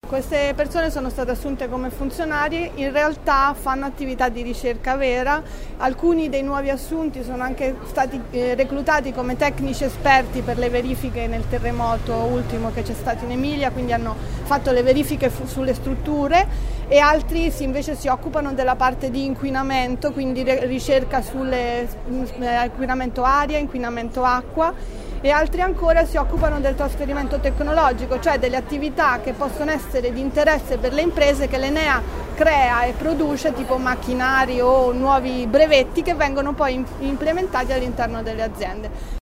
Queste persone sono state assunte come funzionari, in realtà fanno attività di ricerca vera, alcuni dei nuovi assunti sono anche stati reclutati come tecnici esperti per le verifiche nel terremoto ultimo che c'è stato in Emilia, quindi hanno fatto le verifiche sulle strutture, e altri invece si occupano della parte di inquinamento, quindi ricerca sull'inquinamento aria, inquinamento acqua, e altri ancora si occupano del trasferimento tecnologico, cioè delle attività che possono essere di interesse per le imprese che l'Enea crea e produce, tipo macchinari o nuovi brevetti che vengono poi implementati all'interno delle aziende.